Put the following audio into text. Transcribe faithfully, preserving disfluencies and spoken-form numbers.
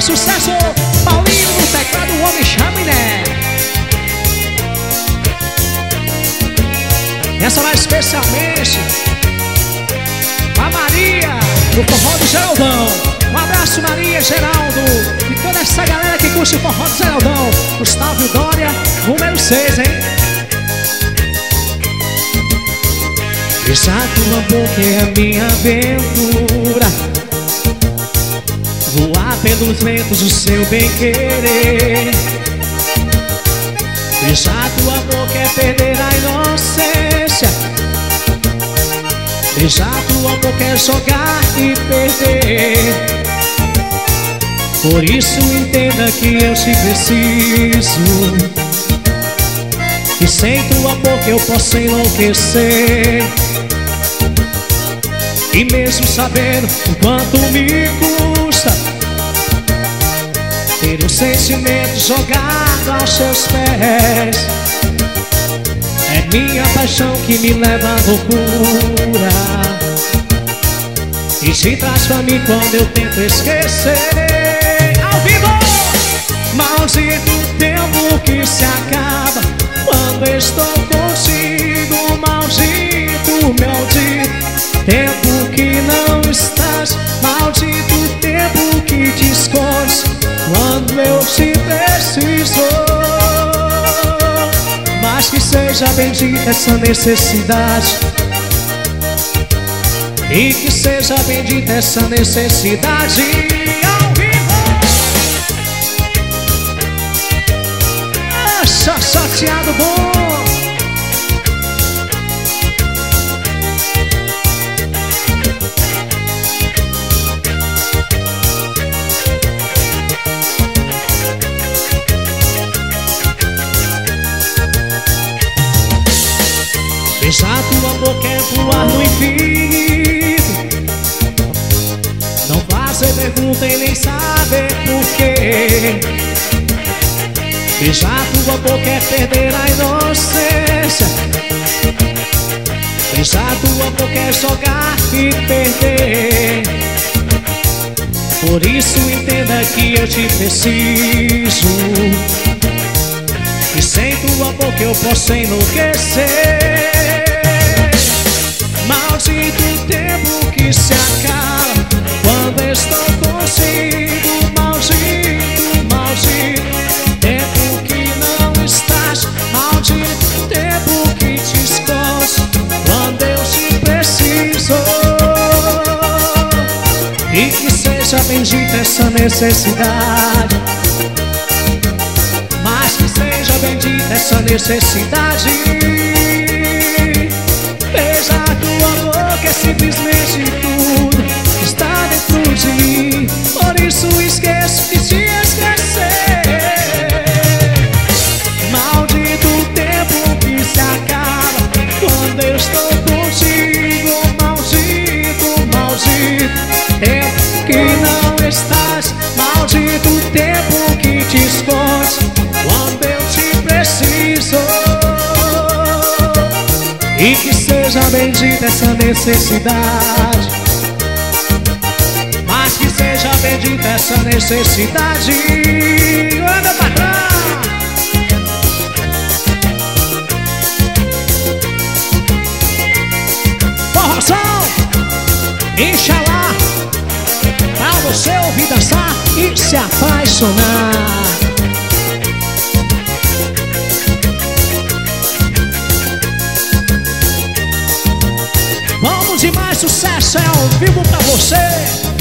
mais sucesso, Paulinho no teclado, o homem chaminé. Essa vai especialmente a Maria, do forró do Geraldão. Um abraço, Maria, Geraldo e toda essa galera que curte o forró do Geraldão. Gustavo Dória, número seis, hein? Beijar tua boca é a minha aventura, voar pelos ventos o seu bem-querer. Beijar tua boca é perder a inocência, beijar tua boca é jogar e perder. Por isso entenda que eu te preciso, que sem tua boca eu posso enlouquecer. E mesmo sabendo o quanto me custa ter um sentimento jogado aos seus pés, é minha paixão que me leva à loucura e te traz pra mim quando eu tento esquecer. Ao vivo! Maldito tempo que se acaba quando eu estou contigo. Maldito, maldito tempo que não estás. Maldito tempo que te escondes quando eu te preciso. Mas que seja bendita essa necessidade, e que seja bendita essa necessidade. Ao vivo! Acha chateado bom. Beijar tua boca é voar no infinito, não fazer pergunta e nem saber porquê. Beijar tua boca é perder a inocência, beijar tua boca é jogar e perder. Por isso entenda que eu te preciso, e sem tua boca eu posso enlouquecer. Maldito tempo que se acaba quando estou contigo. Maldito, maldito tempo que não estás. Maldito tempo que te escondes quando eu te preciso. E que seja bendita essa necessidade, mas que seja bendita essa necessidade. Beijar tua boca é simplesmente tudo que está dentro de mim. Por isso esqueço de te esquecer. Maldito tempo que se acaba quando eu estou contigo. Maldito, maldito tempo que não estás. Maldito tempo que te escondes quando eu te preciso. E que seja bendita essa necessidade, mas que seja bendita essa necessidade. Anda pra trás! Forrozão, Inxalá, pra você ouvir dançar e se apaixonar. Vamos de mais sucesso, é ao vivo pra você.